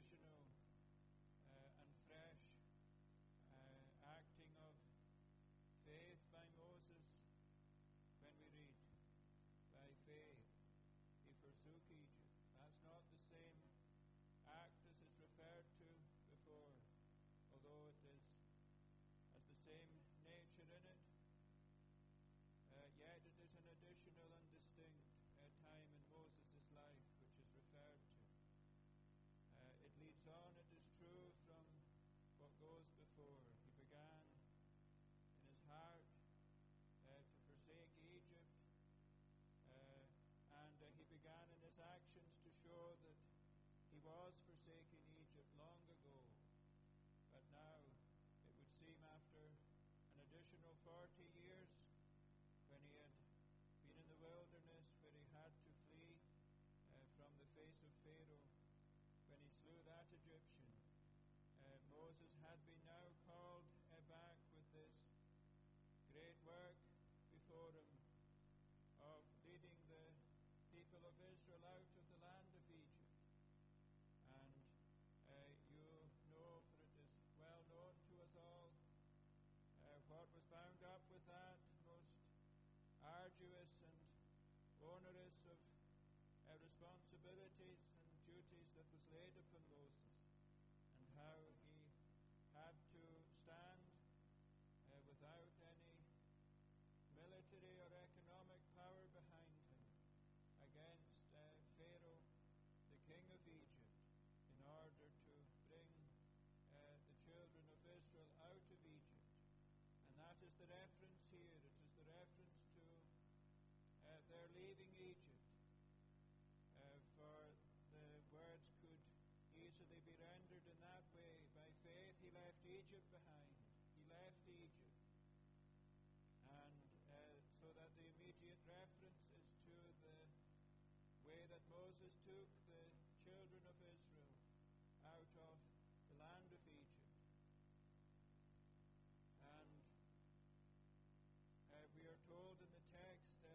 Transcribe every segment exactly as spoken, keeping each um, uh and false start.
additional uh, and fresh uh, acting of faith by Moses when we read, by faith he forsook Egypt. That's not the same act as is referred to before, although it is has the same nature in it. Uh, yet it is an additional and distinct uh, time in Moses' life which is referred to. Uh, it leads on, it is true, from what goes before. He began in his heart uh, to forsake Egypt, uh, and uh, he began in his actions to show that he was forsaking Egypt long ago. But now, it would seem after an additional forty years, when he had been in the wilderness, where he had to flee uh, from the face of Pharaoh, when he slew that Egyptian, uh, Moses had been now called uh, back with this great work before him of leading the people of Israel out of the land of Egypt. And uh, you know, for it is well known to us all, uh, what was bound up with that most arduous and onerous of uh, responsibilities and duties that was laid upon Moses, and how he had to stand uh, without any military or economic power behind him against uh, Pharaoh, the king of Egypt, in order to bring uh, the children of Israel out of Egypt. And that is the reference here. It is the reference to uh, their leaving Egypt. Uh, for the words could easily be rendered in that way. By faith he left Egypt behind. He left Egypt. And uh, so that the immediate reference is to the way that Moses took the children of Israel out of the land of Egypt. And uh, we are told in the text uh,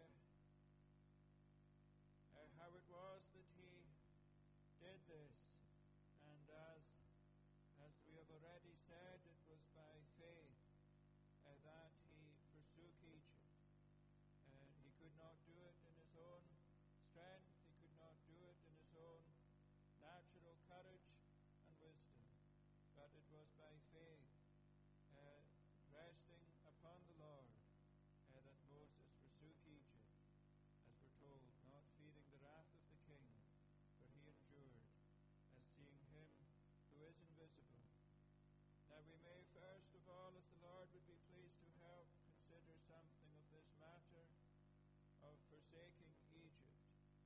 uh, how it was that he did this. And as, as we have already said, it was by faith uh, that he forsook Egypt. And he could not do it in his own strength. He could not do it in his own natural courage and wisdom. But it was by faith, uh, resting upon the Lord, uh, that Moses forsook Egypt, as we're told, not fearing the wrath of the king, for he endured, as seeing him who is invisible. Now we may first of all, as the Lord would be pleased to help, consider something of this matter of forsaking Egypt.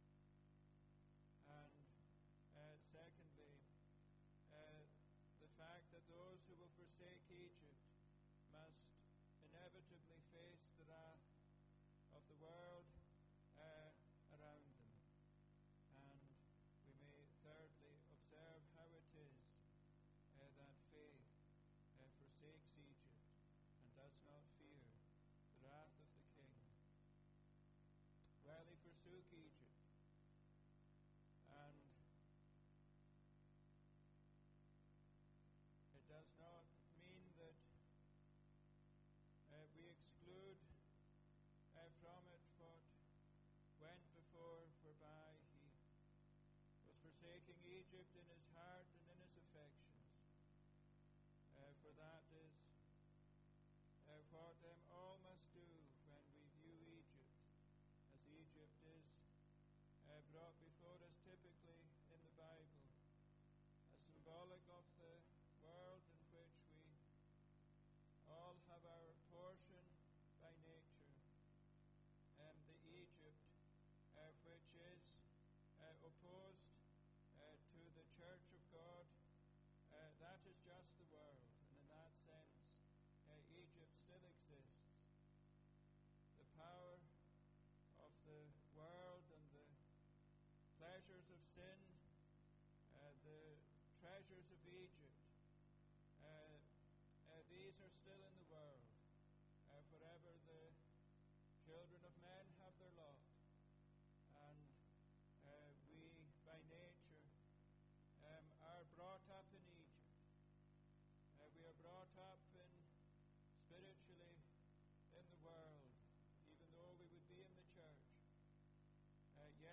And uh, secondly, uh, the fact that those who will forsake Egypt must inevitably face the wrath of the world uh, around them. And we may thirdly observe how it is uh, that faith uh, forsakes Egypt and does not fear the wrath of the king. Well, he forsook Egypt, and it does not mean that uh, we exclude uh, from it what went before, whereby he was forsaking Egypt in his heart and in his affections. Uh, for that is uh, what um, all must do when we view Egypt, as Egypt is uh, brought before us typically in the Bible, as symbolic of the world in which we all have our portion by nature, and the Egypt uh, which is uh, opposed uh, to the Church of God, uh, that is just the world, and in that sense uh, Egypt still exists. The power of the world and the pleasures of sin, uh, the treasures of Egypt, uh, uh, these are still in the world, uh, wherever the children of men have their lot. And uh, we, by nature, um, are brought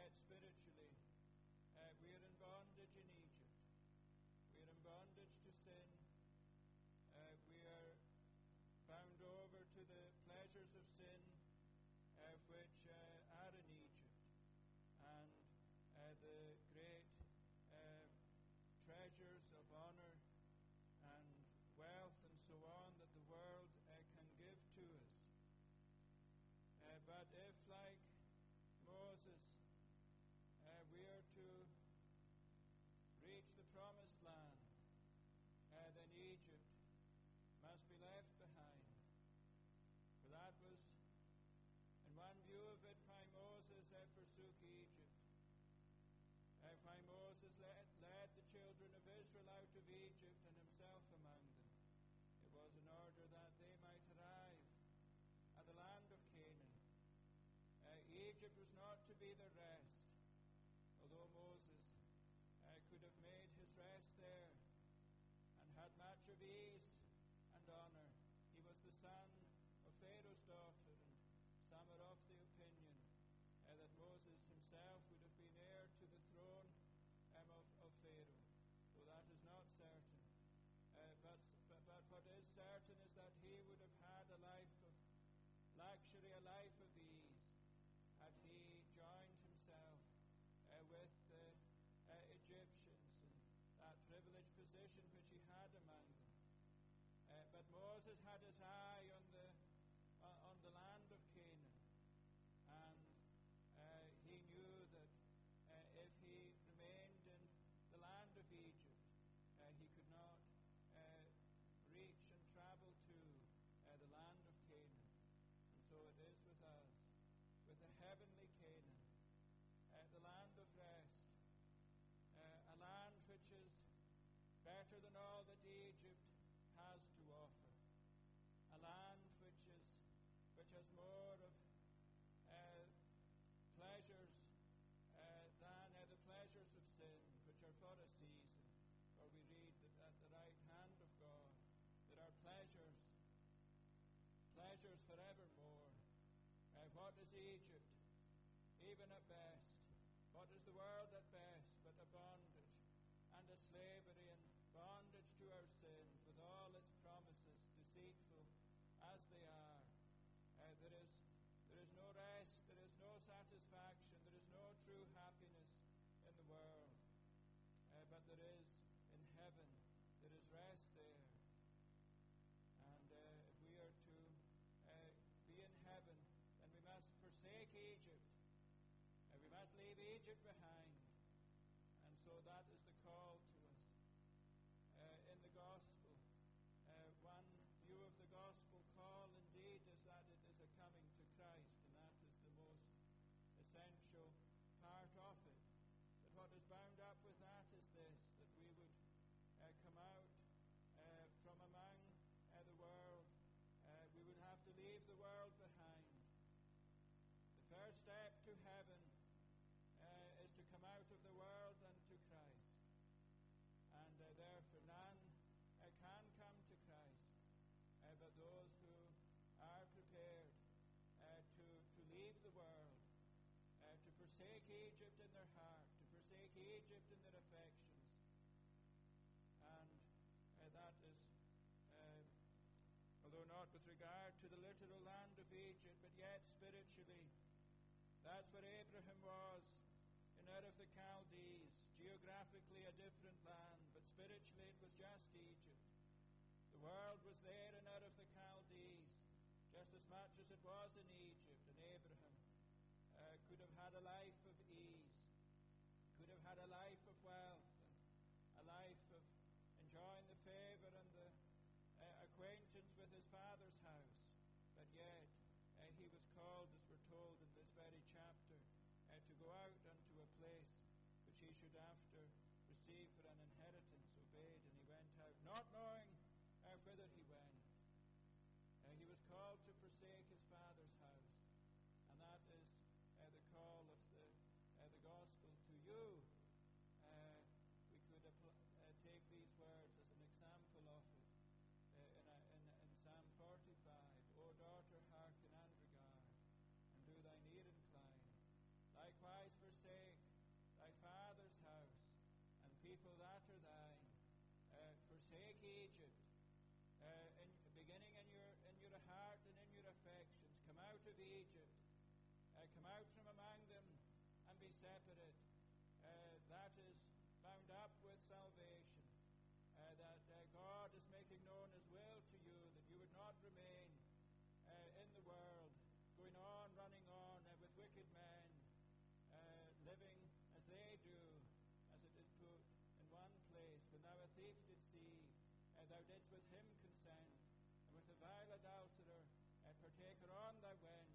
yet spiritually uh, we are in bondage in Egypt. We are in bondage to sin. Uh, we are bound over to the pleasures of sin uh, which uh, are in Egypt, and uh, the great uh, treasures of honor and wealth and so on that the world uh, can give to us. Uh, but if, like Moses, uh, we are to reach the promised land, uh, then Egypt must be left behind. For that was, in one view of it, why Moses uh, forsook Egypt. Uh, why Moses led, led the children of Israel out of Egypt and himself among them. It was in order that they might arrive at the land of Canaan. Uh, Egypt was not to be their rest, although Moses uh, could have made his rest there and had much of ease and honor. He was the son of Pharaoh's daughter, and some are of the opinion uh, that Moses himself would have been heir to the throne um, of, of Pharaoh, though that is not certain. Uh, but, but, but what is certain is that he would have had a life of luxury, a life of ease, had he joined himself uh, with the uh, Egyptians and that privileged position which he had among them. Uh, but Moses had his eye on the uh, on the land of Canaan, and uh, he knew that uh, if he remained in the land of Egypt, uh, he could not uh, reach and travel to uh, the land of Canaan. And so it is with us, with the heavenly Canaan, uh, the land of rest, uh, a land which is better than all that Egypt has to offer, a land which is which has more of uh, pleasures uh, than uh, the pleasures of sin, which are for a season. For we read that at the right hand of God there are pleasures, pleasures forevermore. Uh, what is Egypt, even at best? What is the world at best but a bondage and a slavery and bondage to our sins, with all its promises, deceitful as they are? Uh, there is there is no rest, there is no satisfaction, there is no true happiness in the world. Uh, but there is in heaven, there is rest there. And uh, if we are to uh, be in heaven, then we must forsake Egypt. Uh, we must leave Egypt behind. And so that is the call to us. Uh, in the gospel, uh, one view of the gospel call indeed is that it is a coming to Christ, and that is the most essential part of it. But what is bound up with that is this, that we would uh, come out uh, from among uh, the world. Uh, we would have to leave the world behind. The first step to heaven uh, is to come out of the world and to Christ. And uh, therefore none uh, can come to Christ uh, but those who are prepared uh, to, to leave the world, uh, to forsake Egypt in their heart, to forsake Egypt in their affections. And uh, that is, uh, although not with regard to the literal land of Egypt, but yet spiritually, that's where Abraham was, in Ur of the Chaldees, geographically a different land, but spiritually it was just Egypt. The world was there in Ur of the Chaldees, just as much as it was in Egypt, and Abraham uh, could have had a life of ease, could have had a life of wealth, and a life of enjoying the favor and the uh, acquaintance with his father's house. But yet uh, he was called, as we're told in this very chapter, uh, to go out unto a place which he should after receive for an inheritance, obeyed, and he went out, not knowing uh, whither he went. Uh, he was called to forsake his father's house, and that is uh, the call of the uh, the gospel to you. Uh, we could appl- uh, take these words as an example of it uh, in, a, in, in Psalm forty-five. O daughter, hearken and regard, and do thine ear incline. Likewise forsake latter thine. Uh, forsake Egypt, uh, in, beginning in your in your heart and in your affections. Come out of Egypt. Uh, come out from among them and be separate. Uh, that is bound up with salvation. Uh, that uh, God is making known His will to you, that you would not remain uh, in the world, going on, running on uh, with wicked men, uh, living as they do, as it is put in one place. When thou a thief did see, uh, thou didst with him consent, and with a vile adulterer, a partaker on thou went.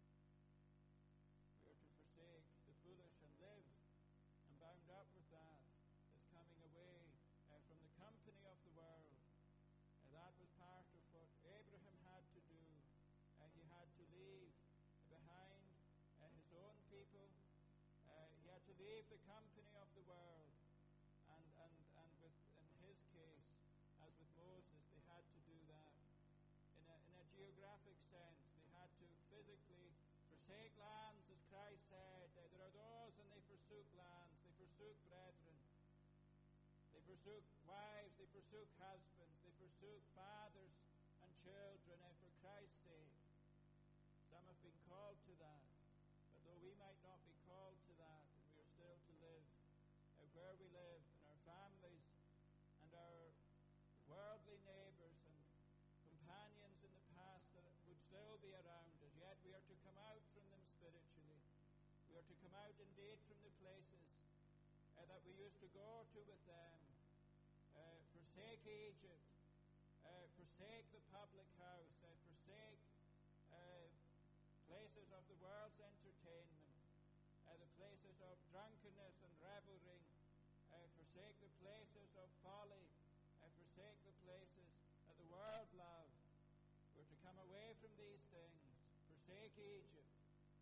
We are to forsake the foolish and live, and bound up with that is coming away uh, from the company of the world. Uh, that was part of what Abraham had to do. Uh, he had to leave behind uh, his own people. Uh, he had to leave the company of the world. And, and, and with, in his case, as with Moses, they had to do that. In a, in a geographic sense, they had to physically forsake lands, as Christ said. Uh, there are those, and they forsook lands, they forsook brethren. They forsook wives, they forsook husbands, they forsook fathers and children uh, for Christ's sake. Some have been called to that, but though we might not be called to that, and we are still to live uh, where we live, in our families and our worldly neighbours and companions in the past that would still be around us, yet we are to come out from them spiritually. We are to come out indeed from the places uh, that we used to go to with them. Uh, forsake Egypt, uh, forsake the public house, uh, forsake uh, places of the world's entertainment, uh, the places of drunkenness and revelry, uh, forsake the places of folly, uh, forsake the places that the world love. We're to come away from these things, forsake Egypt.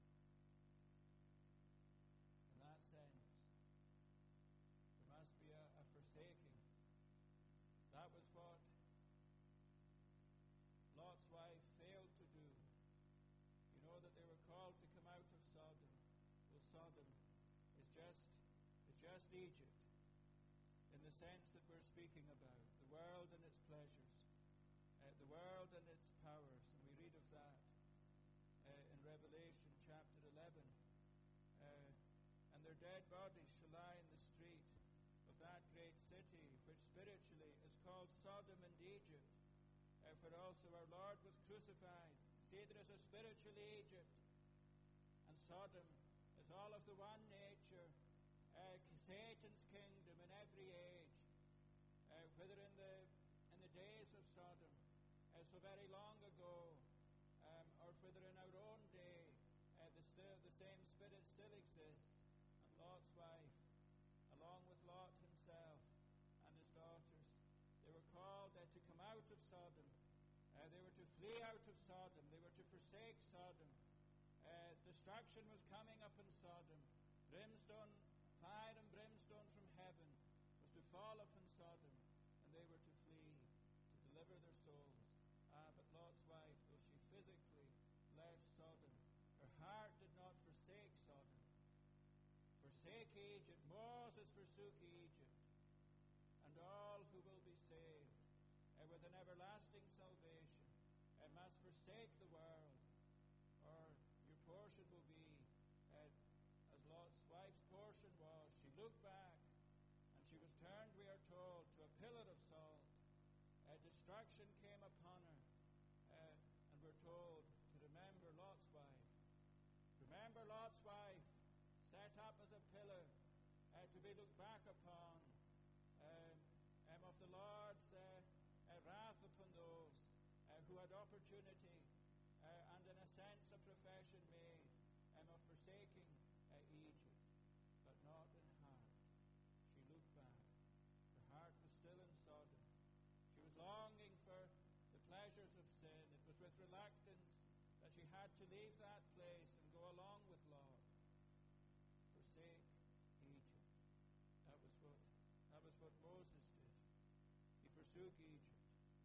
In that sense, there must be a, a forsaking. That was what Lot's wife failed to do. You know that they were called to come out of Sodom. Well, Sodom is just is just Egypt in the sense that we're speaking about, the world and its pleasures, uh, the world and its powers, and we read of that uh, in Revelation chapter eleven. Uh, and their dead bodies shall lie in the street of that great city, which spiritually is called Sodom and Egypt, uh, where also our Lord was crucified. See, there is a spiritual Egypt, and Sodom is all of the one nature, uh, Satan's kingdom in every age, uh, whether in the in the days of Sodom, uh, so very long ago, um, or whether in our own day, uh, the still the same spirit still exists. And Lot's wife, along with Lot himself and his daughters, they were called uh, to come out of Sodom. Uh, they were to flee out of Sodom. They were to forsake Sodom. Uh, destruction was coming up in Sodom. Brimstone, fire and brimstone from heaven was to fall upon Sodom, and they were to flee, to deliver their souls. Ah, but Lot's wife, though she physically left Sodom, her heart did not forsake Sodom. Forsake Egypt. Moses forsook Egypt. And all who will be saved uh, with an everlasting salvation uh, must forsake the world, or your portion will be uh, as Lot's wife's portion was. She looked back, and she was turned, we are told, to a pillar of salt. Uh, destruction came upon her, uh, and we're told to remember Lot's wife. Remember Lot's wife, set up as a pillar uh, to be looked back upon, um, um, of the Lord's uh, uh, wrath upon those uh, who had opportunity uh, and in a sense a profession made um, of forsaking uh, Egypt, but not in heart. She looked back. Her heart was still in Sodom. She was longing for the pleasures of sin. It was with reluctance that she had to leave that place and go along with Lot. Forsake Egypt. That was what that was what Moses did. He forsook Egypt.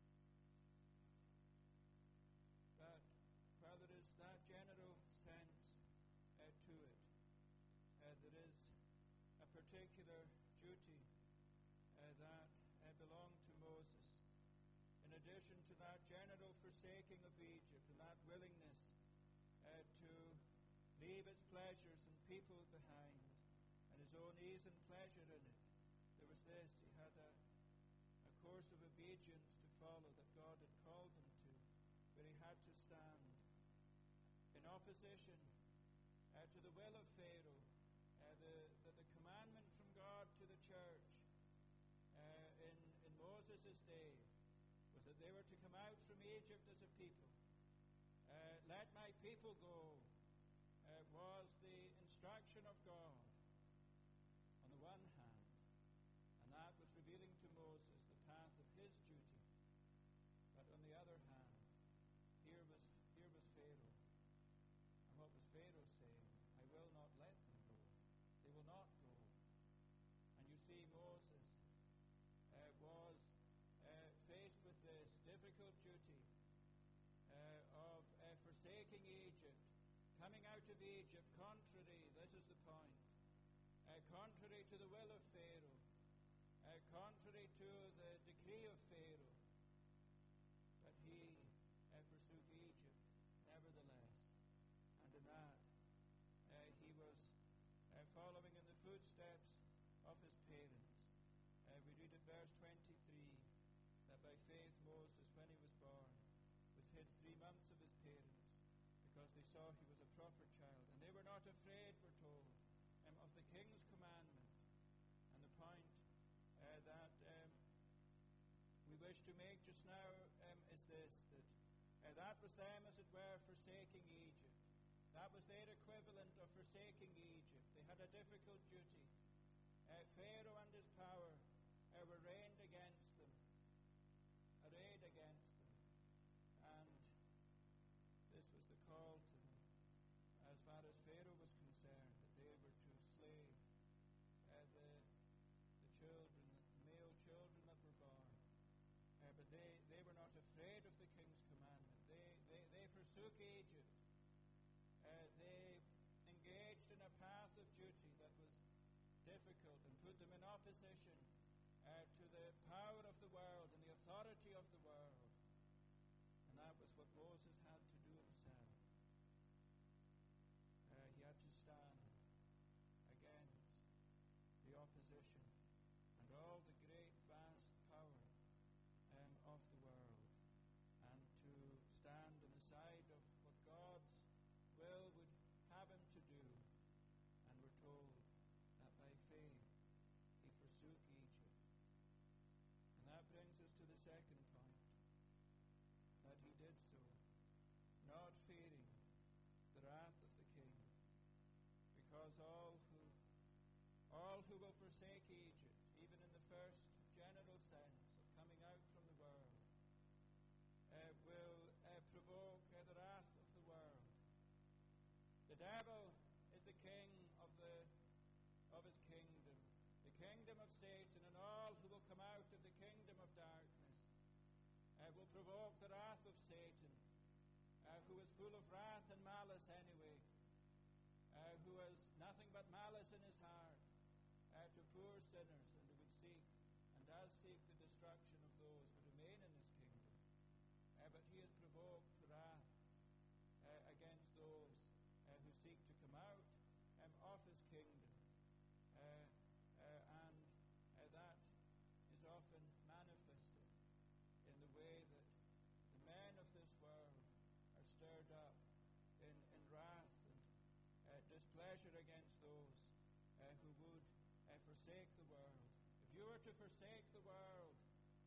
But while there is that general sense uh, to it, uh, there is a particular duty uh, that uh, belonged to Moses. In addition to that general forsaking of Egypt and that willingness uh, to leave its pleasures and people behind and his own ease and pleasure in it, there was this: he had a, a course of obedience to follow that God had called him to, where he had to stand in opposition uh, to the will of Pharaoh. Uh, the, the, the commandment from God to the church uh, in, in Moses' day was that they were to come out from Egypt as a people. Uh, let my people go uh, was the instruction of God on the one hand, and that was revealing to Moses the path of his duty. But on the other hand, here was here was Pharaoh. And what was Pharaoh saying? I will not let them go. They will not go. And you see, Moses uh, was uh, faced with this difficult duty uh, of uh, forsaking Egypt, coming out of Egypt contrary, this is the point, uh, contrary to the will of Pharaoh, uh, contrary to the decree of Pharaoh. But he uh, forsook Egypt, nevertheless. And in that, uh, he was uh, following in the footsteps of his parents. Uh, we read at verse twenty-three that by faith Moses, when he was born, was hid three months of his parents, because they saw he was a proper child. And they were not afraid, we're told, um, of the king's commandment. And the point uh, that um, we wish to make just now um, is this, that uh, that was them, as it were, forsaking Egypt. That was their equivalent of forsaking Egypt. They had a difficult duty. Uh, Pharaoh and his power uh, were arrayed against them, arrayed against them. And this was the call to them, as far as Pharaoh was concerned, that they were to slay uh, the, the children, the male children that were born. Uh, but they, they were not afraid of the king's commandment. They, they, they forsook Egypt. Uh, they engaged in a path of duty that was difficult and put them in opposition uh, to the power of the world and the authority of the world. And that was what Moses had to do himself. Uh, he had to stand against the opposition and all the great, vast power um, of the world, and to stand on the side of what God's will would have him to do. And we're told that by faith he forsook Egypt. And that brings us to the second point, that he did so, not fearing the wrath of the king, because all who all who will forsake Egypt, even in the first general sense of coming out from the world, uh, will uh, provoke uh, the wrath of the world. The devil is the king of the of his kingdom, the kingdom of Satan, and all who will come out of the kingdom of darkness uh, will provoke the wrath of Satan, uh, who is full of wrath and malice anyway, uh, who has nothing but malice in his heart uh, to poor sinners, and who would seek and does seek the destruction of those who remain in his kingdom. Uh, but he has provoked wrath uh, against those uh, who seek to come out um, of his kingdom. Uh, uh, and uh, that is often manifested in the way that the men of this world are stirred up in, in wrath and uh, displeasure against those uh, who would uh, forsake the world. If you were to forsake the world,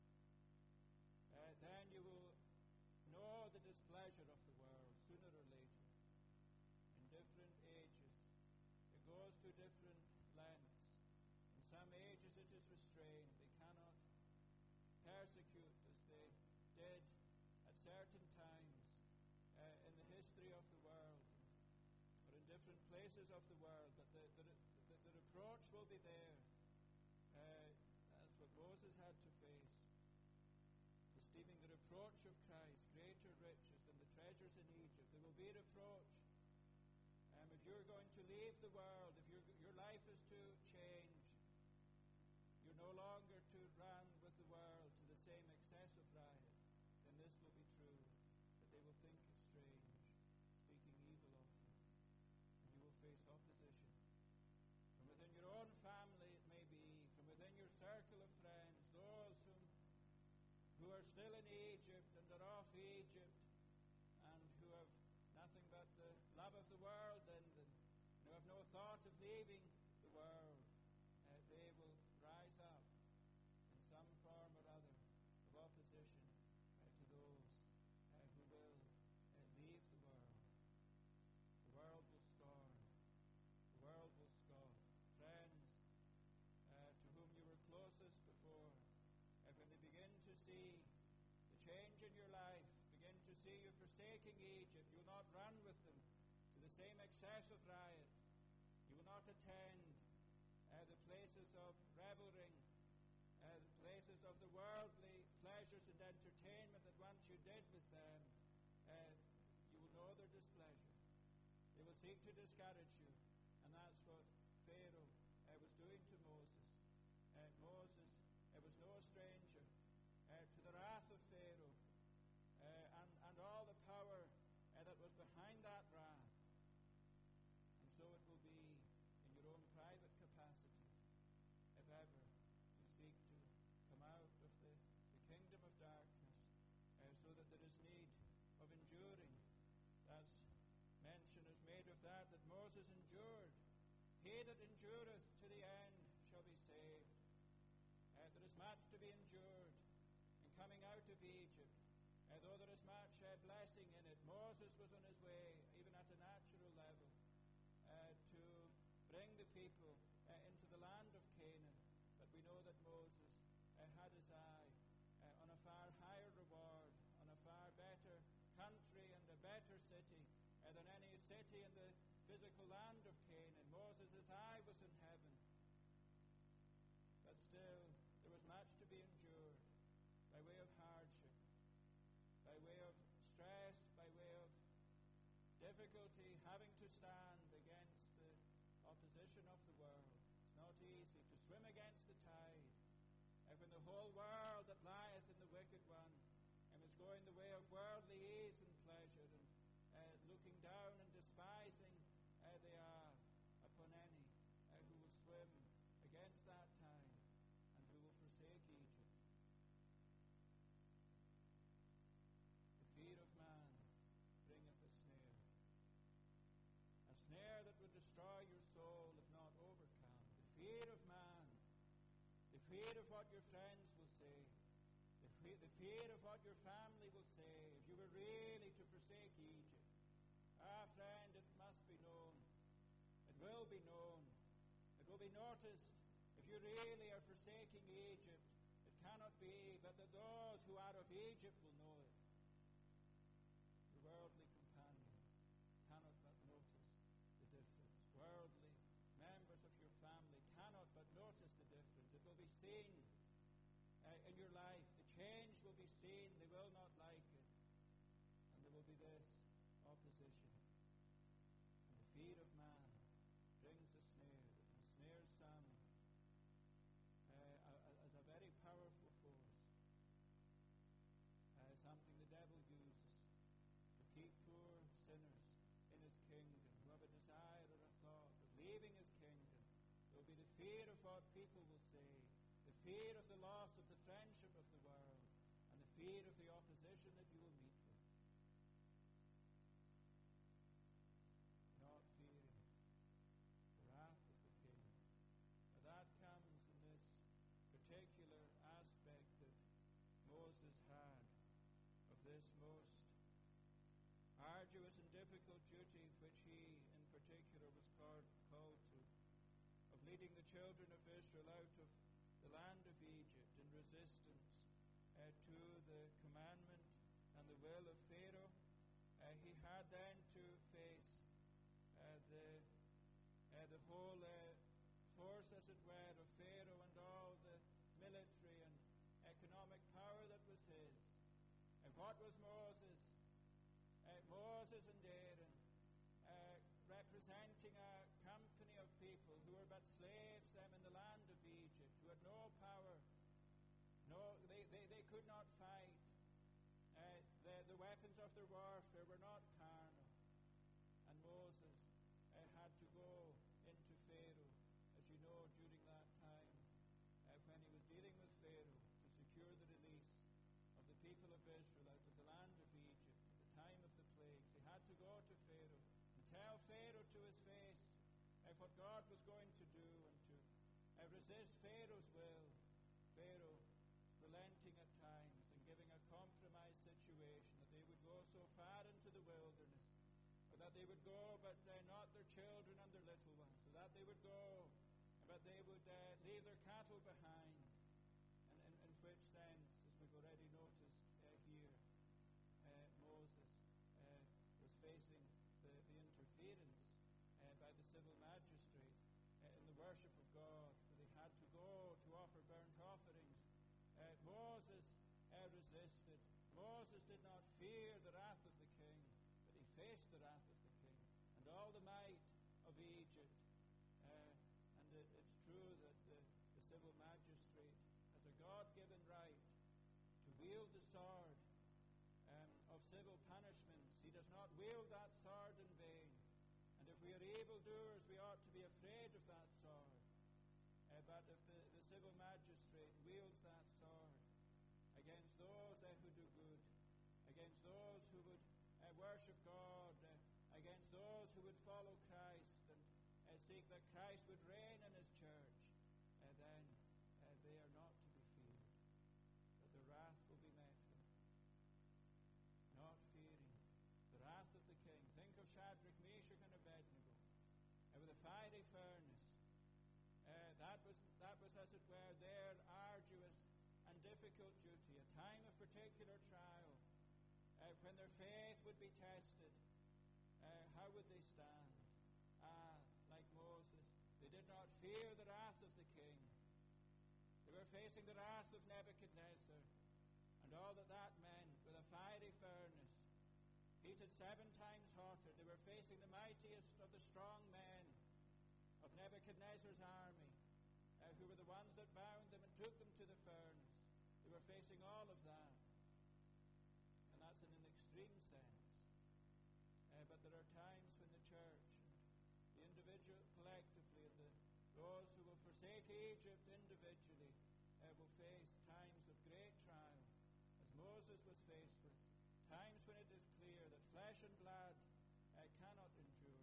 uh, then you will know the displeasure of the world sooner or later. In different ages, it goes to different lengths. In some ages it is restrained. They cannot persecute as they did at certain times uh, in the history of the world, or in different places of the world. But the, the, the, the reproach will be there, uh, as what Moses had to face, esteeming the reproach of Christ greater riches than the treasures in Egypt. There will be reproach. Um, if you're going to leave the world, if your your life is to change, you're no longer to circle of friends, those whom, who are still in Egypt and are off Egypt and who have nothing but the love of the world in them, who have no thought of leaving the world, uh, they will rise up in some form or other of opposition uh, to those uh, who will uh, leave the world. The world will scorn. The world will scoff. Friends uh, to whom you were closest before, uh, when they begin to see the change in your life, begin to see you forsaking Egypt, you will not run with them to the same excess of riot. You will not attend uh, the places of revelling, uh, the places of the worldly pleasures and entertainment that once you did with them. Uh, you will know their displeasure. They will seek to discourage you. And that's what Pharaoh uh, was doing to Moses. Uh, Moses uh, was no stranger uh, to the wrath of Pharaoh uh, and, and all the power uh, that was behind that wrath. And so it will be in your own private capacity, if ever you seek to come out of the, the kingdom of darkness, uh, so that there is need of enduring. That's mention is made of that, that Moses endured. He that endureth to the end shall be saved. Uh, there is much to be endured in coming out of Egypt. Uh, though there is much uh, blessing in it, Moses was on his way, even at a natural level, uh, to bring the people uh, into the land of Canaan. But we know that Moses uh, had his eye uh, on a far higher reward, on a far better country and a better city uh, than any city in the physical land of Canaan. Moses' eye was in heaven. But still, there was much to be endured by way of hardship, by way of stress, by way of difficulty, having to stand against the opposition of the world. It's not easy to swim against the tide. And when the whole world that lieth in the wicked one and is going the way of worldly ease and pleasure, and uh, looking down and despising uh, they are upon any uh, who will swim against that tide and who will forsake Egypt. The fear of man bringeth a snare, a snare that would destroy your soul if not overcome. The fear of man, the fear of what your friends will say, the fear, the fear of what your family will say if you were really to forsake Egypt. Ah, friend, it must be known. It will be known. It will be noticed if you really are forsaking Egypt. It cannot be but that those who are of Egypt will know it. Your worldly companions cannot but notice the difference. Worldly members of your family cannot but notice the difference. It will be seen uh, in your life. The change will be seen. They will not like it. And there will be this opposition. And the fear of man brings a snare that ensnares some uh, as a very powerful force, uh, something the devil uses to keep poor sinners in his kingdom who have a desire or a thought of leaving his kingdom. There will be the fear of what people will say, the fear of the loss of the friendship of the world, and the fear of the opposition that you will meet with. Not fearing the wrath of the king. Now that comes in this particular aspect that Moses had of this most arduous and difficult duty which he in particular was called, called to, of leading the children of Israel out of the land of Egypt in resistance uh, to the commandment and the will of Pharaoh. Uh, he had then to face uh, the uh, the whole uh, force, as it were, of Pharaoh and all the military and economic power that was his. And what was Moses? Uh, Moses and Aaron, uh, representing a company of people who were but slaves um, in the land of Egypt, who had no power, no, they, they, they could not fight. Uh, the, the weapons of their warfare were not carnal. And Moses uh, had to go into Pharaoh, as you know, during that time uh, when he tell Pharaoh to his face uh, what God was going to do and to uh, resist Pharaoh's will. Pharaoh relenting at times and giving a compromised situation, that they would go so far into the wilderness, or that they would go but uh, not their children and their little ones, so that they would go but they would uh, leave their cattle behind. And in, in which sense, as we've already noticed uh, here, uh, Moses uh, was facing the, the interference uh, by the civil magistrate uh, in the worship of God, for they had to go to offer burnt offerings. Uh, Moses uh, resisted. Moses did not fear the wrath of the king, but he faced the wrath of the king and all the might of Egypt. Uh, and it, it's true that the, the civil magistrate has a God-given right to wield the sword um, of civil punishments. He does not wield that sword in vain. And if we are evildoers, we ought to be afraid of that sword. Uh, but if the, the civil magistrate wields that sword against those uh, who do good, against those who would uh, worship God, uh, against those who would follow Christ and uh, seek that Christ would reign in his church, uh, then uh, they are not to be feared, but the wrath will be met with. Not fearing the wrath of the king. Think of Shadrach, Meshach, and Abednego uh, with a fiery furnace. Uh, that was, that was, as it were, their arduous and difficult duty, a time of particular trial, uh, when their faith would be tested. Uh, how would they stand? Ah, like Moses, they did not fear the wrath of the king. They were facing the wrath of Nebuchadnezzar, and all that that meant, with a fiery furnace, heated seven times hotter. They were facing the mightiest of the strong men of Nebuchadnezzar's army, uh, who were the ones that bound them and took them to the furnace. They were facing all of that. And that's in an extreme sense. Uh, but there are times when the church and the individual collectively and the, those who will forsake Egypt individually uh, will face times of great trial, as Moses was faced with. Times when it is clear that flesh and blood uh, cannot endure.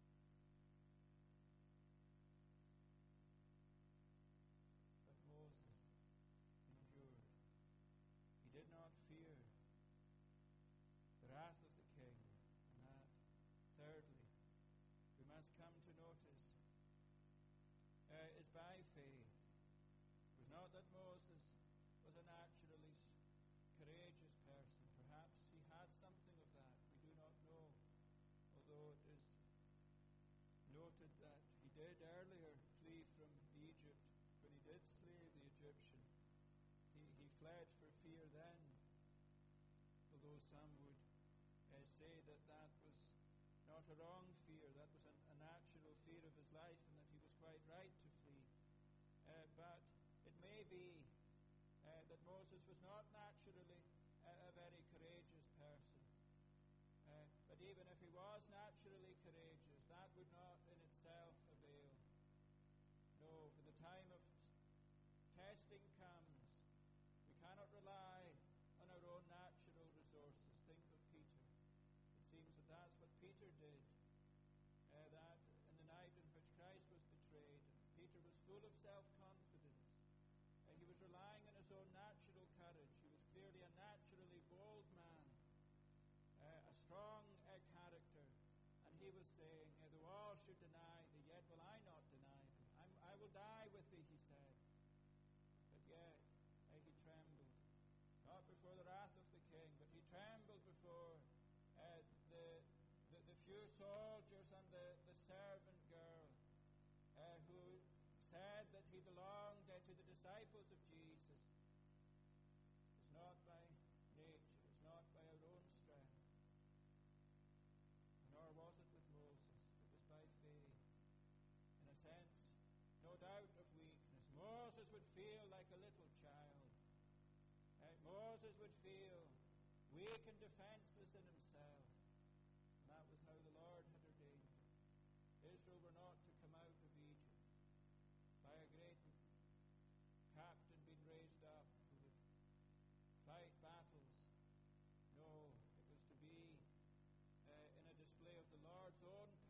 Did not fear the wrath of the king. And that, thirdly, we must come to notice uh, is by faith. It was not that Moses was a naturally courageous person. Perhaps he had something of that. We do not know. Although it is noted that he did earlier flee from Egypt when he did slay the Egyptian. He, he fled for fear then, although some would uh, say that that was not a wrong fear, that was an, a natural fear of his life, and that he was quite right to flee. Uh, but it may be uh, that Moses was not naturally a, a very courageous person. Uh, but even if he was naturally courageous, that would not in itself avail. No, for the time of testing comes, we cannot rely on our own natural resources. Think of Peter. It seems that that's what Peter did. Uh, that in the night in which Christ was betrayed, Peter was full of self-confidence. Uh, he was relying on his own natural courage. He was clearly a naturally bold man, uh, a strong uh, character. And he was saying, uh, though all should deny thee, yet will I not deny thee. I'm, I will die with thee, he said. But yet, he trembled, not before the wrath of the king, but he trembled before uh, the, the the few soldiers and the, the servant girl uh, who said that he belonged uh, to the disciples of Jesus. It was not by nature, it was not by our own strength, nor was it with Moses. It was by faith. In a sense, no doubt of weakness. Moses would feel like a little child. Uh, Moses would feel weak and defenseless in himself. And that was how the Lord had ordained it. Israel were not to come out of Egypt by a great captain being raised up who would fight battles. No, it was to be uh, in a display of the Lord's own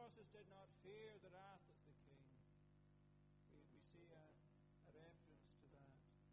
Moses did not fear the wrath of the king. We, we see a, a reference to that,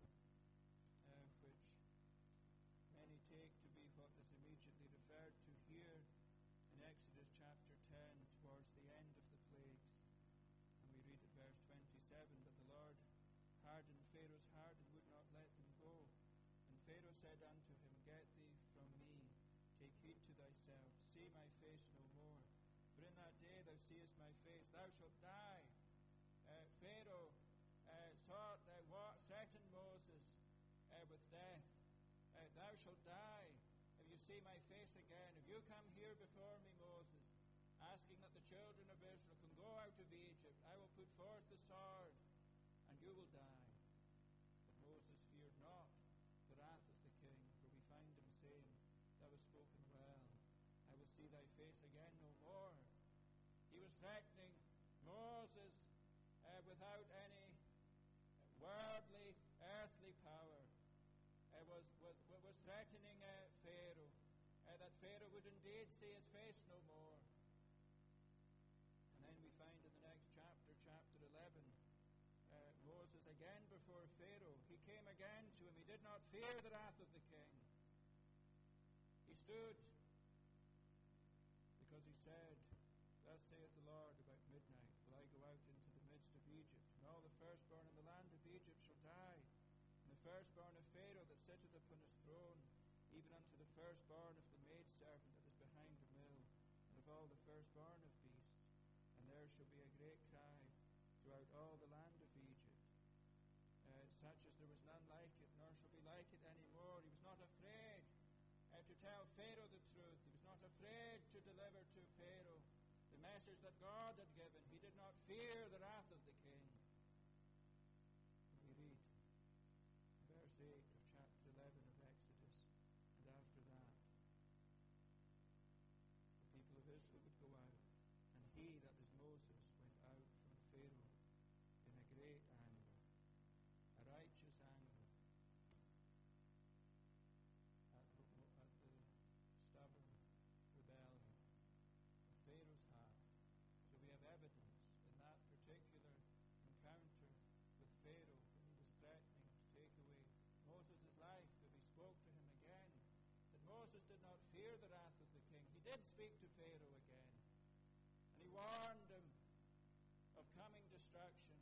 uh, which many take to be what is immediately referred to here in Exodus chapter ten, towards the end of the plagues. And we read at verse twenty-seven, "But the Lord hardened Pharaoh's heart and would not let them go. And Pharaoh said unto him, Get thee from me, take heed to thyself, see my face no more. For in that day thou seest my face, thou shalt die." Uh, Pharaoh uh, sought, uh, wa- threatened Moses uh, with death. Uh, thou shalt die if you see my face again. If you come here before me, Moses, asking that the children of Israel can go out of Egypt, I will put forth the sword, and you will die. But Moses feared not the wrath of the king, for we find him saying, Thou hast spoken well, I will see thy face again no more. He was threatening Moses uh, without any worldly, earthly power. Uh, was, was, was threatening uh, Pharaoh, uh, that Pharaoh would indeed see his face no more. And then we find in the next chapter, chapter eleven, uh, Moses again before Pharaoh. He came again to him. He did not fear the wrath of the king. He stood because he said, Thus saith the Lord, about midnight will I go out into the midst of Egypt, and all the firstborn in the land of Egypt shall die, and the firstborn of Pharaoh that sitteth upon his throne, even unto the firstborn of the maidservant that is behind the mill, and of all the firstborn of beasts. And there shall be a great cry throughout all the land of Egypt, uh, such as there was none like it, nor shall be like it any more. He was not afraid uh, to tell Pharaoh the truth. He was not afraid to deliver to Pharaoh the message that God had given. He did not fear the wrath of the king. We read verse eight of chapter eleven of Exodus, and after that the people of Israel would go out, and he, that is Moses, went out from Pharaoh in a great anger, a righteous anger, at the, at the stubborn rebellion of Pharaoh's heart. So we have evidence in that particular encounter with Pharaoh, when he was threatening to take away Moses' life, if he spoke to him again, that Moses did not fear the wrath of the king. He did speak to Pharaoh again, and he warned him of coming destruction.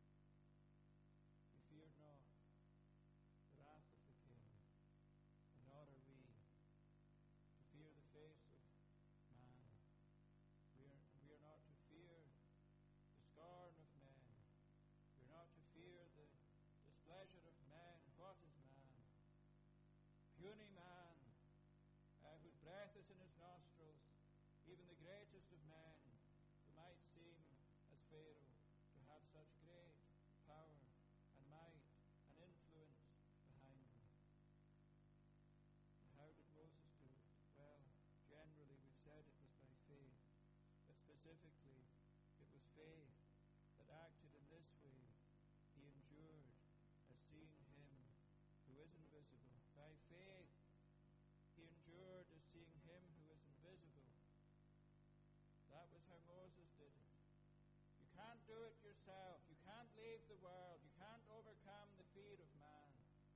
He feared not the wrath of the king, and nor are we to fear the face of man. We are, we are not to fear the scorn of men. We are not to fear the displeasure of men. What is man? Puny man, uh, whose breath is in his nostrils, even the greatest of men, who might seem, as Pharaoh, to have such great power and might and influence behind him. And how did Moses do it? Well, generally we've said it was by faith, but specifically it was faith that acted in this way. He endured as seeing him who is invisible. By faith he endured as seeing him who is invisible. That was how Moses did it. You can't do it yourself. You can't leave the world. You can't overcome the fear of man.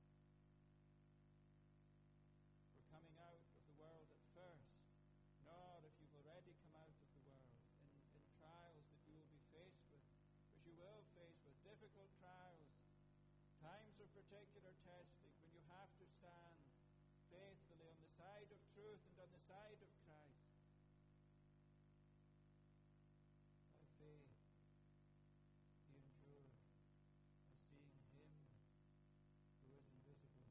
For coming out of the world at first, nor if you've already come out of the world in, in trials that you will be faced with, which you will face with, difficult trials, times of particular testing, when you have to stand faithfully on the side of truth and on the side of Christ. By faith he endured as seeing him who is invisible.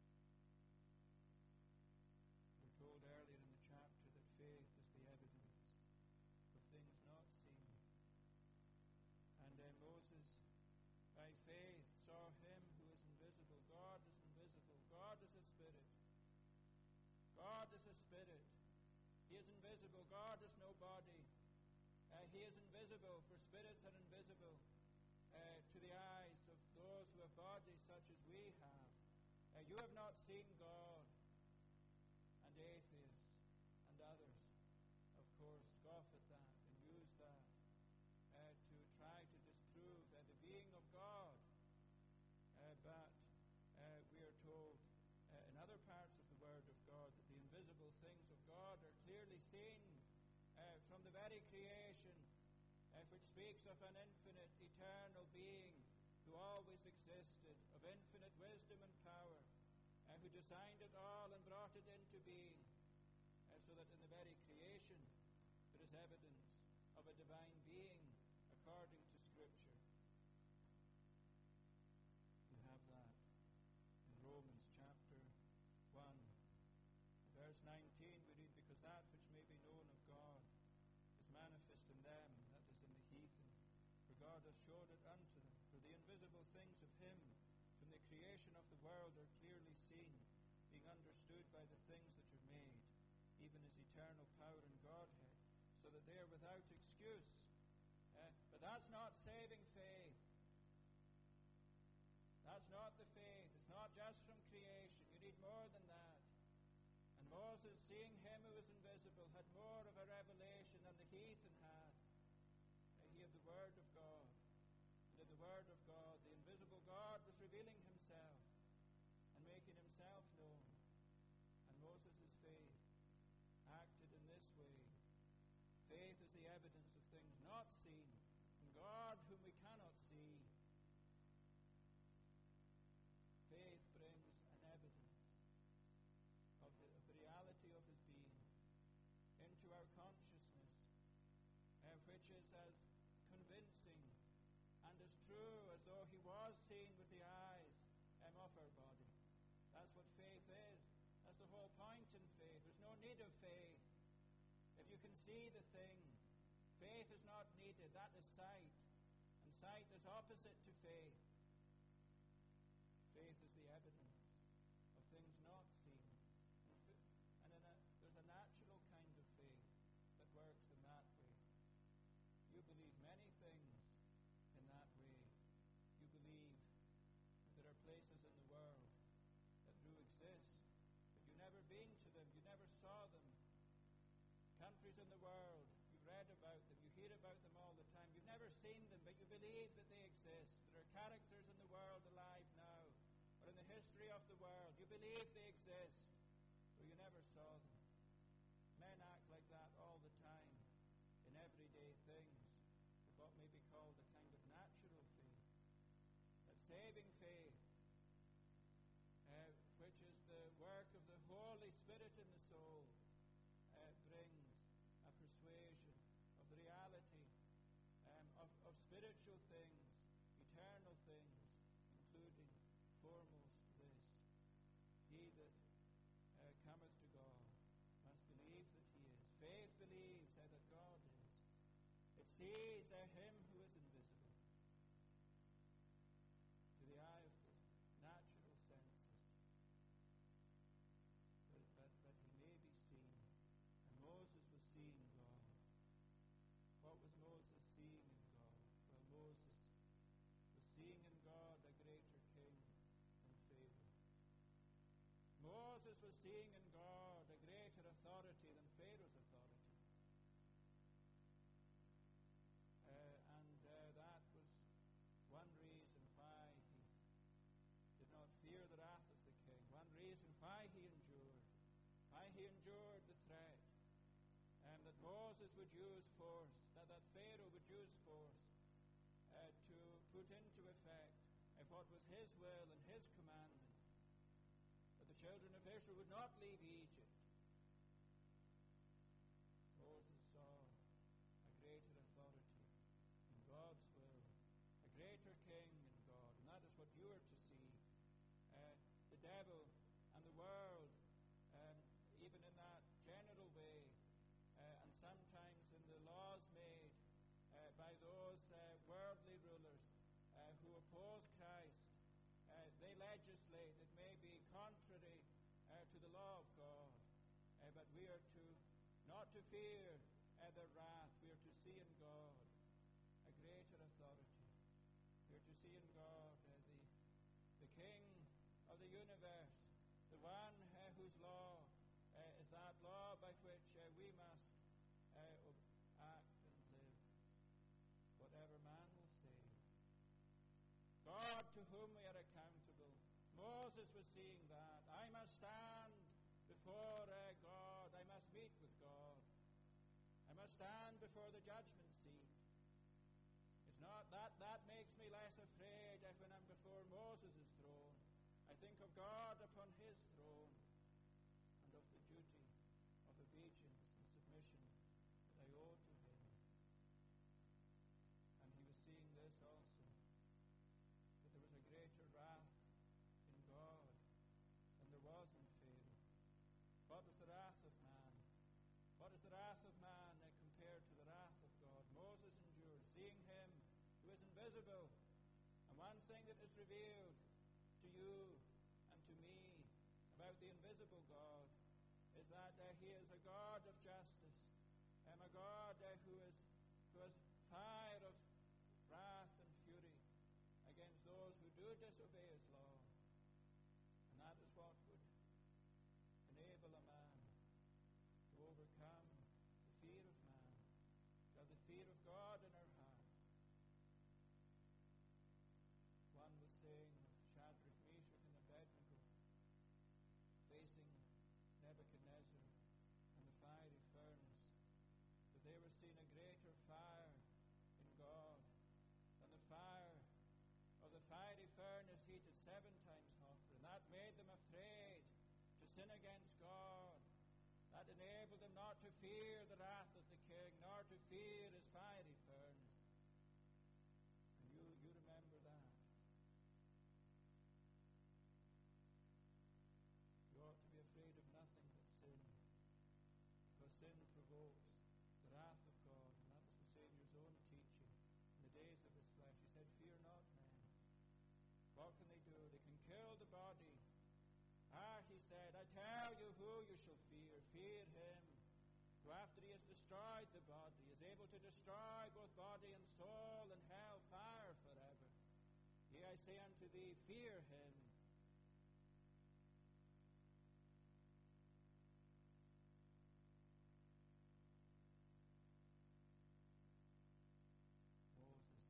We're told earlier in the chapter that faith is the evidence of things not seen. And then Moses, by faith, saw him who is invisible. God is invisible. God is a spirit. God is a spirit. He is invisible. God is no body. Uh, he is invisible, for spirits are invisible uh, to the eyes of those who have bodies such as we have. Uh, you have not seen God. And atheists and others, of course, scoff at that and use that seen uh, from the very creation, uh, which speaks of an infinite, eternal being who always existed, of infinite wisdom and power, uh, who designed it all and brought it into being, uh, so that in the very creation there is evidence of a divine being according to Scripture. You have that in Romans chapter one. Verse nineteen we read, because that which may be known of God is manifest in them, that is in the heathen. For God has showed it unto them. For the invisible things of him from the creation of the world are clearly seen, being understood by the things that are made, even his eternal power and Godhead, so that they are without excuse. Uh, but that's not saving faith. That's not the faith. It's not just from creation. You need more than that. And Moses, seeing him who is invisible, had more of a revelation than the heathen had. Uh, he had the Word of God. And in the Word of God, the invisible God was revealing himself and making himself known. And Moses' faith acted in this way. Faith is the evidence of things not seen, and God whom we cannot see. Faith brings an evidence of the, of the reality of his being into our consciousness, uh, which is as convincing and as true as though he was seen with the eyes um, of our body. That's what faith is. That's the whole point in faith. There's no need of faith. If you can see the thing, faith is not needed. That is sight. And sight is opposite to faith. Faith is the evidence of things not seen. And, f- and in a, there's a natural kind of faith that works in that way. You believe many things in that way. You believe that there are places in the world that do exist, but you've never been to them, you never saw them. Countries in the world, you've read about them, you hear about them all the time. You've never seen them, but you believe that they exist. There are characters in the world alive now, or in the history of the world. You believe they exist, though you never saw them. Men act like that all the time in everyday things, with what may be called a kind of natural faith. That saving faith, uh, which is the work of the Holy Spirit in the soul, uh, brings a persuasion of the reality um, of, of spiritual things, eternal things, including foremost this: he that uh, cometh to God must believe that he is. Faith believes uh, that God is. It sees uh, him who is invisible to the eye of the natural senses, but, but, but he may be seen. And Moses was seeing God. What was Moses seeing in God? Well, Moses was seeing in God a greater king than Pharaoh. Moses was seeing in God a greater authority than Pharaoh's authority. Uh, and uh, that was one reason why he did not fear the wrath of the king. One reason why he endured. Why he endured the threat. And that Moses would use force, that, that Pharaoh would use force uh, to put into effect uh, what was his will and his commandment. But the children of Israel would not leave Egypt. Moses saw a greater authority in God's will, a greater king in God, and that is what you are to see. Uh, the devil and the world, um, even in that general way, uh, and sometimes in the laws made uh, by those uh, worldly rulers uh, who oppose Christ, uh, they legislate. It may be contrary uh, to the law of God, uh, but we are to not to fear uh, their wrath. We are to see in God a greater authority. We are to see in God uh, the, the King of the universe, the one uh, whose law uh, is that law by which uh, we must uh, act and live, whatever man will say. God to whom we are accountable. Moses was seeing that. I must stand before uh, God. I must meet with God. must stand before the judgment seat. It's not that that makes me less afraid when I'm before Moses' throne. I think of God upon his throne and of the duty of obedience and submission that I owe to him. And he was seeing this also, that there was a greater wrath in God than there was in Pharaoh. What was the wrath of man? What is the wrath of man uh, compared to the wrath of God? Moses endured, seeing him who is invisible. And one thing that is revealed to you and to me about the invisible God is that uh, he is a God of justice, and a God uh, who is who has fire of wrath and fury against those who do disobey his law. And that is what would enable a man to overcome the fear of man, to have the fear of God in our hearts. One was saying of Shadrach, Meshach, and Abednego facing Nebuchadnezzar and the fiery furnace, that they were seeing a greater fire in God than the fire of the fiery furnace heated seven times hotter. And that made them afraid to sin against God. That enabled them not to fear the wrath of the king, nor to fear his fiery furnace. And you, you remember that. You ought to be afraid of nothing but sin, because sin provokes the wrath of God. And that was the Saviour's own teaching in the days of his flesh. He said, "Fear not men. What can they do? They can kill the body. Ah," he said, "I tell you who you shall fear. Fear him who, after he has destroyed the body, is able to destroy both body and soul in hell fire forever. Yea, I say unto thee, fear him." Moses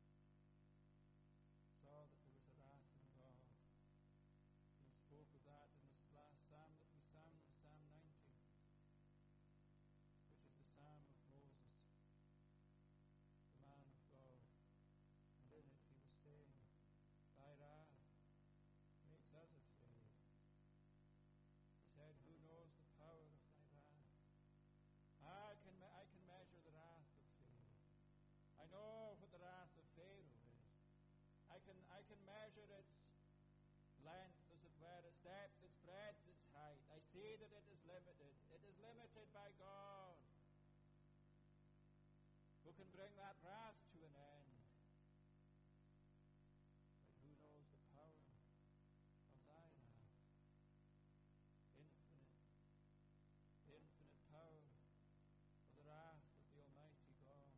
saw that there was a wrath in God. He spoke of that in this last psalm that we sang, Psalm ninety, which is the psalm of Moses, the man of God. And in it he was saying, "Thy wrath makes us afraid." He said, "Who knows the power of thy wrath?" I can, me- I can measure the wrath of Pharaoh. I know what the wrath of Pharaoh is. I can, I can measure its length, as it were, its depth, its breadth, its height. I see that it is limited. It is limited by God, who can bring that wrath to an end. But who knows the power of thy wrath? Infinite, infinite power of the wrath of the Almighty God.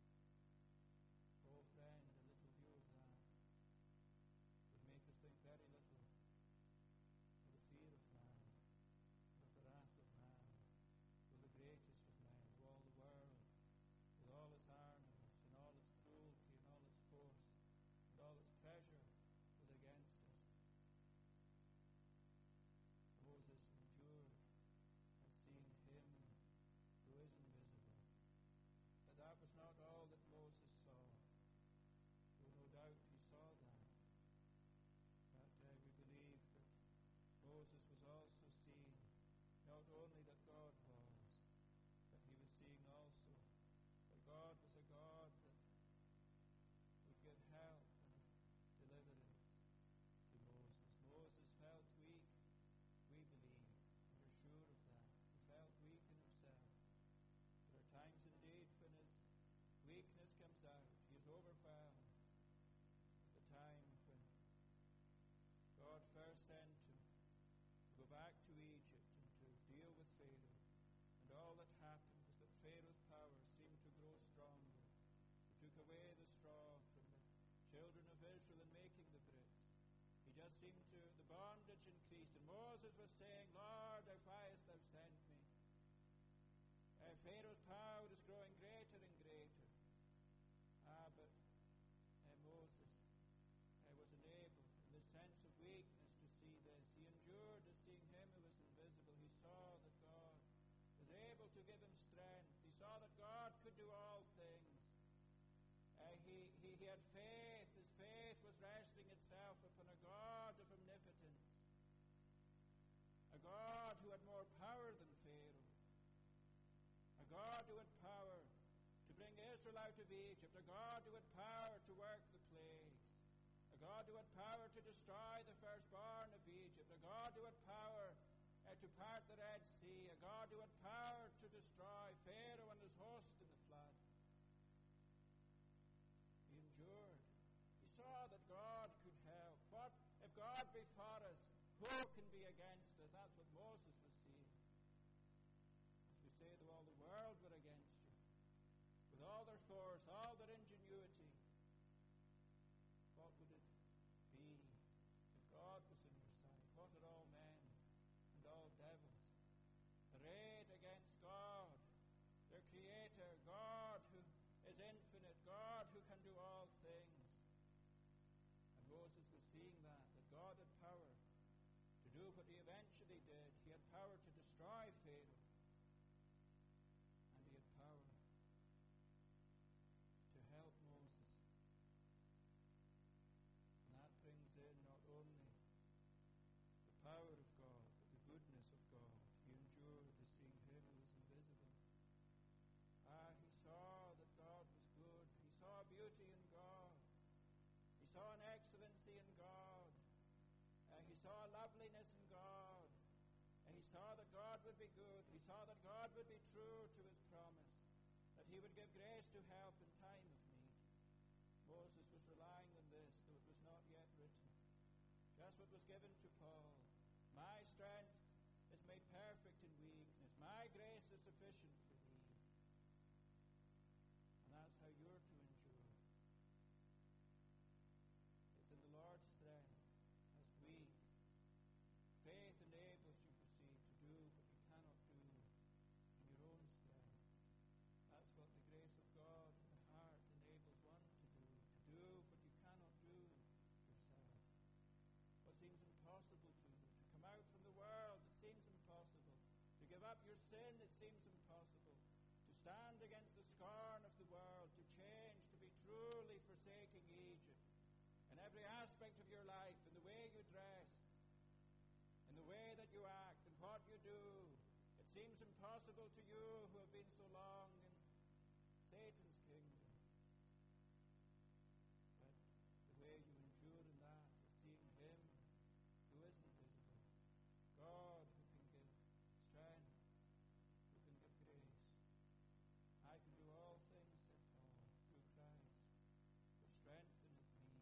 Oh friend, a little view of that would make us think very little of the fear of man, of the wrath of man, of the greatest of men, of all the world, with all its armaments and all its cruelty and all its force and all its pleasure was against us. Moses endured and seen him who is invisible. But that was not all that Moses saw, though no doubt he saw that. But uh, we believe that Moses was also seeing not only that God was, but he was seeing also that God was a God that would give help and deliverance to Moses. Moses felt weak, we believe, and we're sure of that. He felt weak in himself. There are times indeed when his weakness comes out. He is overwhelmed. At the time when God first sent him to go back to Egypt and to deal with Pharaoh, and all that happened was that Pharaoh's power seemed to grow stronger. He took away the straw from the children of Israel in making the bricks. He just seemed to, the bondage increased, and Moses was saying, "Lord, why hast thou sent me? Uh, Pharaoh's power is growing greater and greater." Ah, but uh, Moses uh, was enabled in the sense of weakness to see this. He endured as seeing him who was invisible. He saw that God was able to give him strength. He saw that God resting itself upon a God of omnipotence, a God who had more power than Pharaoh, a God who had power to bring Israel out of Egypt, a God who had power to work the plagues, a God who had power to destroy the firstborn of Egypt, a God who had power uh, to part the Red Sea, a God who had power to destroy Pharaoh and his host in the flood. He endured. He saw that God could help. What if God be for us? Who can be against us? That's what Moses was seeing. As we say, though all the world were against you, with all their force, all their ingenuity, what would it be if God was in your side? What are all men and all devils arrayed against God, their Creator, God who is infinite, God who can do all things? And Moses was seeing that, that God had power to do what he eventually did. He had power to destroy Pharaoh, and he had power to help Moses. And that brings in not only the power of God, but the goodness of God. He endured as seeing him who was invisible. Ah, he saw that God was good. He saw beauty in God. He saw an excellency in God. Uh, he saw loveliness in God. Uh, he saw that God would be good. He saw that God would be true to his promise, that he would give grace to help in time of need. Moses was relying on this, though it was not yet written. Just what was given to Paul. My strength is made perfect in weakness. My grace is sufficient for thee. And that's how you're to endure. It's in the Lord's strength. As weak, faith enables you, you see, to do what you cannot do in your own strength. That's what the grace of God in the heart enables one to do, to do what you cannot do yourself. What seems impossible to you, to come out from the world, it seems impossible. To give up your sin, it seems impossible. To stand against the scorn of the world, to change, to be truly forsaking Egypt. In every aspect of your life, in the way you dress, in the way that you act, and what you do, it seems impossible to you who have been so long in Satan's kingdom. But the way you endure in that is seeing him who is invisible, God who can give strength, who can give grace. I can do all things, said Paul, through Christ, who strengtheneth me.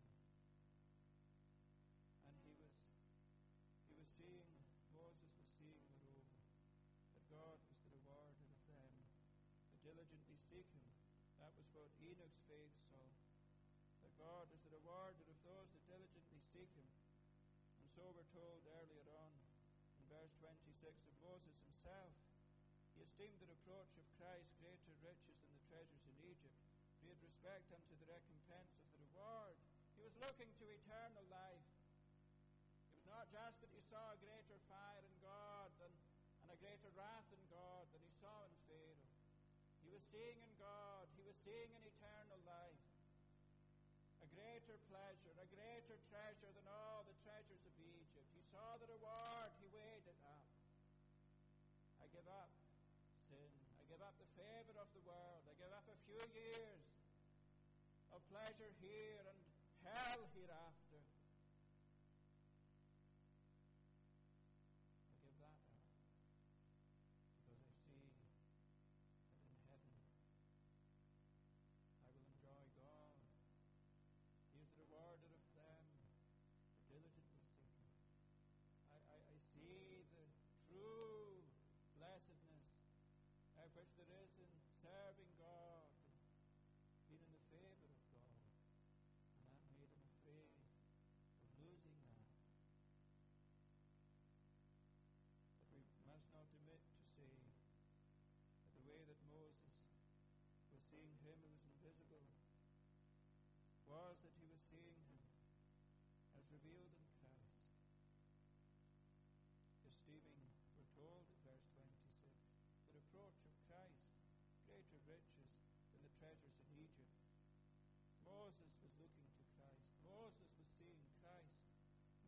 And he was he was seeing, Moses was seeing, moreover, that God was the rewarder of them that diligently seek him. That was what Enoch's faith saw, that God is the rewarder of those that diligently seek him. And so we're told earlier on in verse twenty-six of Moses himself, he esteemed the reproach of Christ greater riches than the treasures in Egypt, for he had respect unto the recompense of the reward. He was looking to eternal life. It was not just that he saw a greater fire in God than, and a greater wrath in God than he saw in Pharaoh. He was seeing in God, he was seeing an eternal life, a greater pleasure, a greater treasure than all the treasures of Egypt. He saw the reward, he weighed it up. I give up sin. I give up the favor of the world. I give up a few years of pleasure here and hell hereafter. I give that up because I see that in heaven I will enjoy God. He is the rewarder of them that diligently seek him. I, I, I see the true blessedness uh, which there is in serving God and being in the favor of God. And that made him afraid of losing that. But we must not omit to say that the way that Moses was seeing him who was invisible was that he was seeing him as revealed in Christ. Esteeming, we're told in verse twenty-six, the reproach of Christ, greater riches than the treasures in Egypt. Moses was looking to Christ. Moses was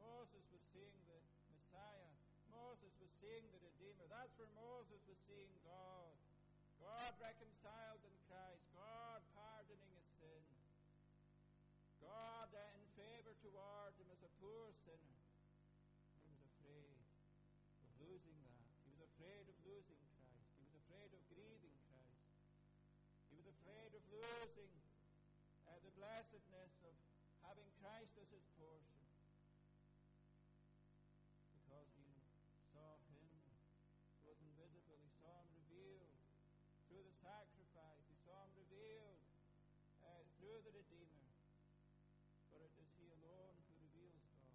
Moses was seeing the Messiah. Moses was seeing the Redeemer. That's where Moses was seeing God. God reconciled in Christ. God pardoning his sin. God uh, in favor toward him as a poor sinner. He was afraid of losing that. He was afraid of losing Christ. He was afraid of grieving Christ. He was afraid of losing uh, the blessedness of having Christ as his portion. Because he saw him who was invisible. He saw him revealed through the sacrifice. He saw him revealed uh, through the Redeemer. For it is he alone who reveals God.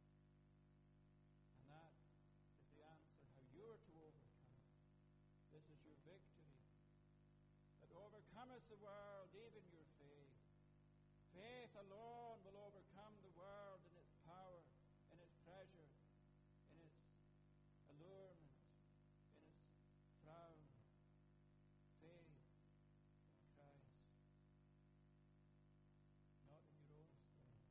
And that is the answer, how you are to overcome. This is your victory. That overcometh the world, even your faith. Faith alone will overcome the world in its power, in its pleasure, in its allurements, in its frown. Faith in Christ. Not in your own strength.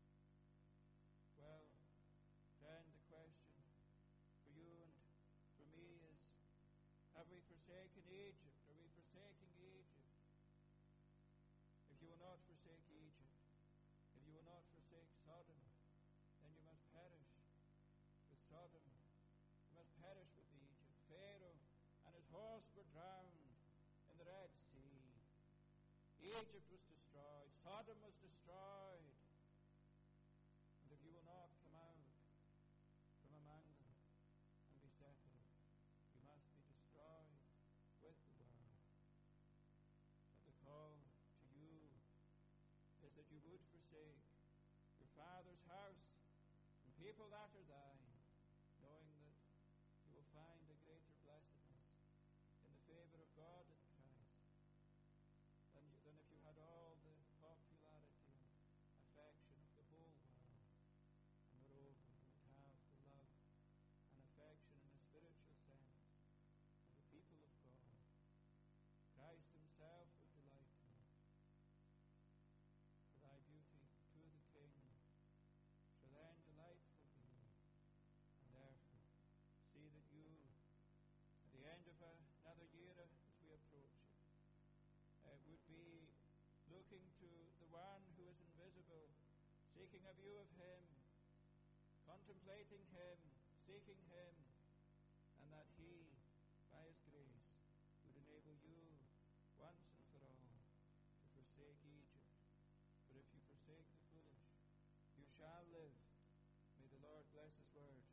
Well, friend, the question for you and for me is, have we forsaken Egypt? Are we forsaking Egypt? If you will not forsake Egypt, if you will not forsake Sodom, then you must perish with Sodom. You must perish with Egypt. Pharaoh and his host were drowned in the Red Sea. Egypt was destroyed. Sodom was destroyed. And if you will not come out from among them and be separate, you must be destroyed with the world. But the call to you is that you would forsake your father's house and people that are thine, knowing that you will find a greater blessedness in the favor of God in Christ than, you, than if you had all the popularity and affection of the whole world. And moreover, you would have the love and affection in a spiritual sense of the people of God. Christ himself would delight in it. For thy beauty to the King shall then delightful be. And therefore, see that you, at the end of a, another year as we approach it, uh, would be looking to the one who is invisible, seeking a view of him, contemplating him, seeking him, and that he, by his grace, would enable you once and for all to forsake Egypt. For if you forsake the foolish, you shall live. May the Lord bless his word